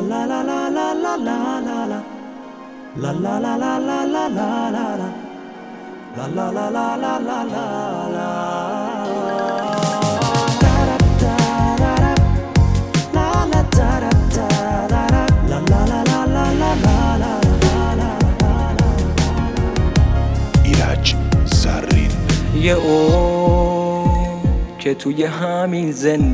la la la la la la la la. La la la la la la la la la. La la la la la la la la. ایرج زرین. یه که توی همین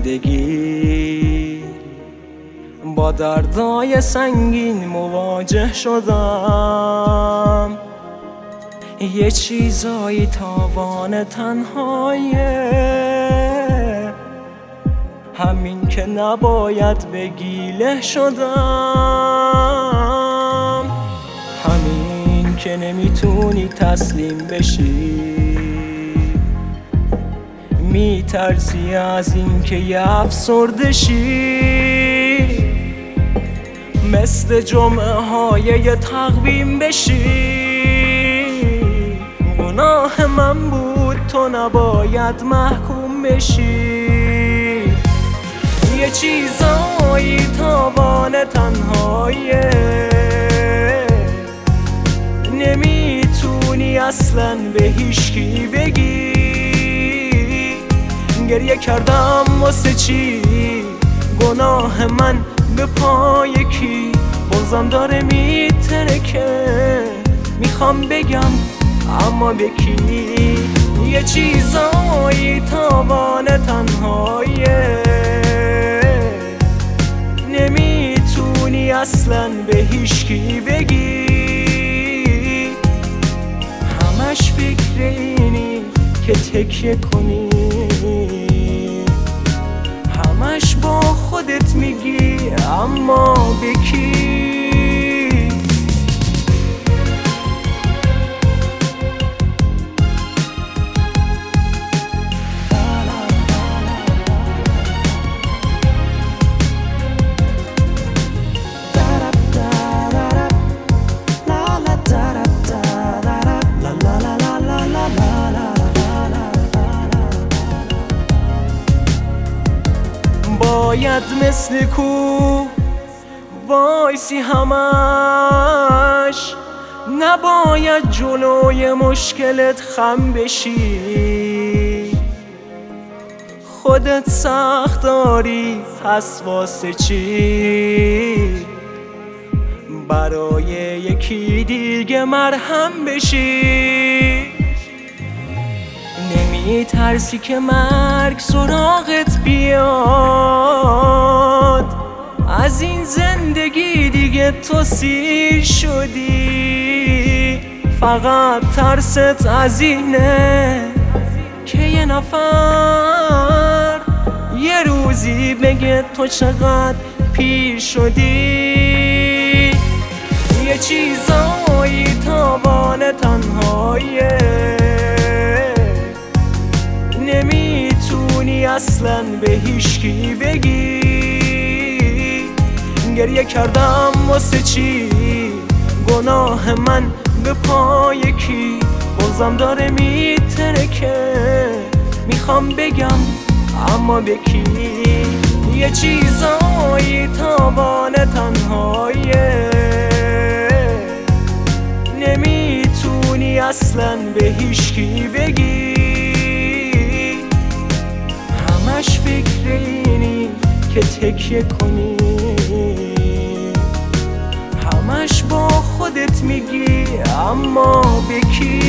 زندگی با دردای سنگین مواجه شدم، یه چیزایی تاوان تنهاییه، همین که نباید به گیله شدم، همین که نمیتونی تسلیم بشی، میترسی از این که یه افسرده شی، مثل جمعه های یه تقویم بشی. گناه من بود، تو نباید محکوم بشی. یه چیزایی تاوان تنهاییه، نمیتونی اصلا به هیچکی بگی. گریه کردم واسه چی؟ گناه من به پای کی؟ بغضم داره میترکه، میخوام بگم اما به کی؟ یه چیزایی تاوان تنهاییه، نمیتونی اصلا به هیچکی بگی. همش فکر اینی که تکیه کنی، همش با خودت میگی اما به کی؟ باید مثل کوه وایسی همش، نباید جلوی مشکلت خم بشی. خودت سخت داری پس واسه چی؟ برای یکی دیگه مرهم بشی. نمیترسی که مرگ سراغت بیاد؟ از این زندگی دیگه تو سیر شدی، فقط ترست از اینه که یه نفر یه روزی بگه تو چقدر پیر شدی. یه چیزایی تاوان تنهاییه، نمیتونی اصلا به هیچکی بگی. گریه کردم واسه چی؟ گناه من به پای کی؟ بغضم داره میترکه، میخوام بگم اما به کی؟ یه چیزایی تاوان تنهاییه، نمیتونی اصلا به هیچکی بگی. همش فکر اینی که تکیه کنی، همش با خودت میگی اما به کی؟